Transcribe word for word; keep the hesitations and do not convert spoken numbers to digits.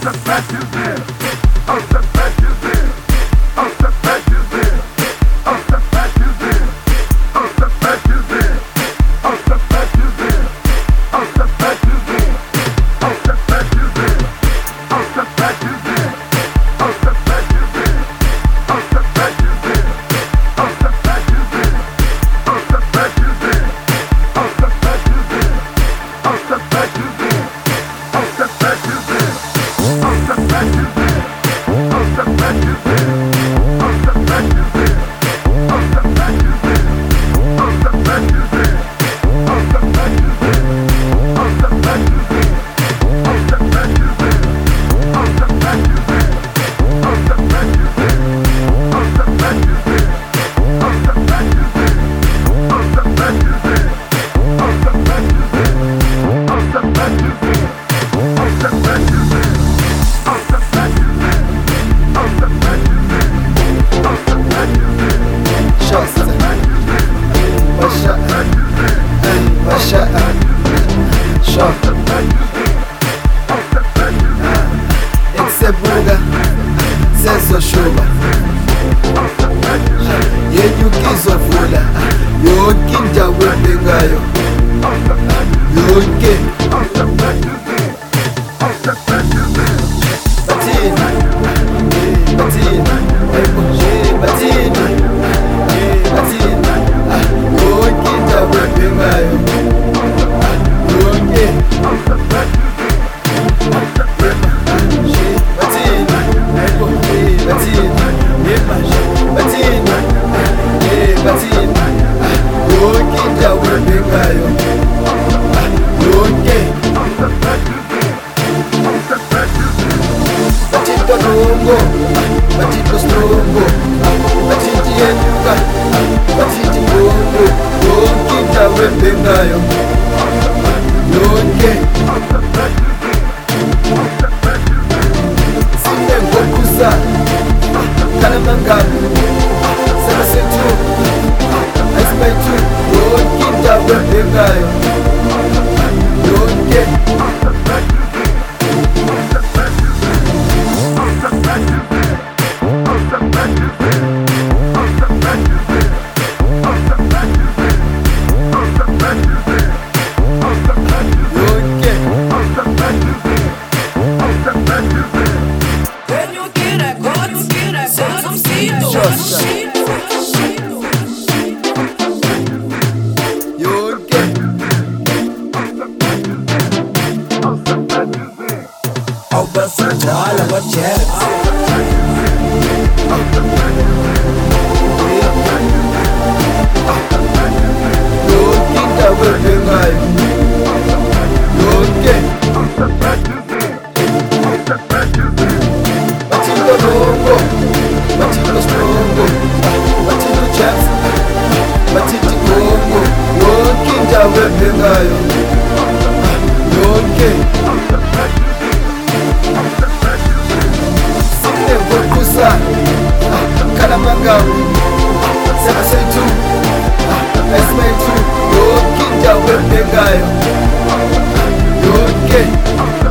Eksebuka sezoshuba yenyukizovula yonke indawo engayo yonke bathina bathina bathina bathina yonke indawo engayo yonke Batito strongo, batiti yenyuka, batiti bongo, yonke indawo engayo yonke sine ngokusa kalamangabu sebasethu ayisibayithu yonke indawo engayo yonke All about jazz. Yonke indawo engayo yonke batito longo batito strongo batito jazz batiti gongo yonke indawo engayo yonke kalamangabu sebasethu ayisibayithu yonke indawo engayo yonke